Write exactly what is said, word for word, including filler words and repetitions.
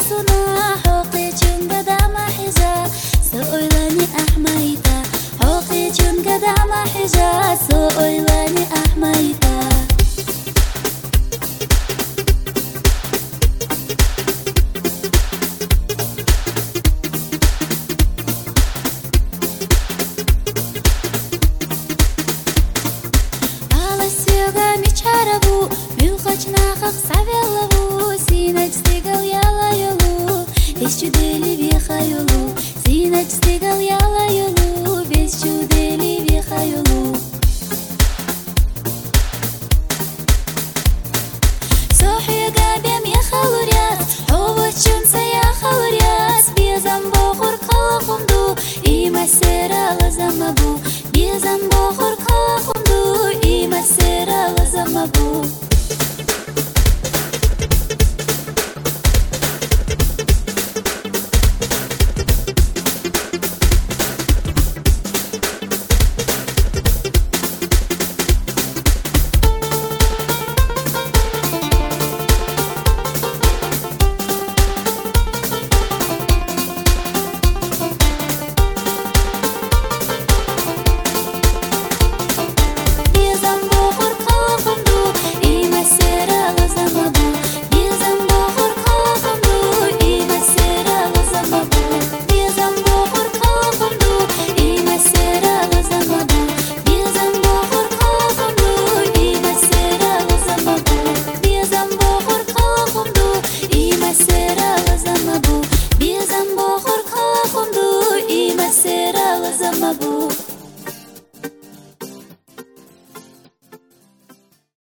سنا حقي جنگ دام حجا سويلاني أحميتا حقي جنگ دام حجا سويلاني أحميتا Без чудели веха юлу, синач стегал яла юлу, без чудели веха юлу. Сохи габем я халуряс, овощунца я халуряс, безам бохур калахунду, и масера лазамабу, безам бохур калахунду, и масера лазамабу.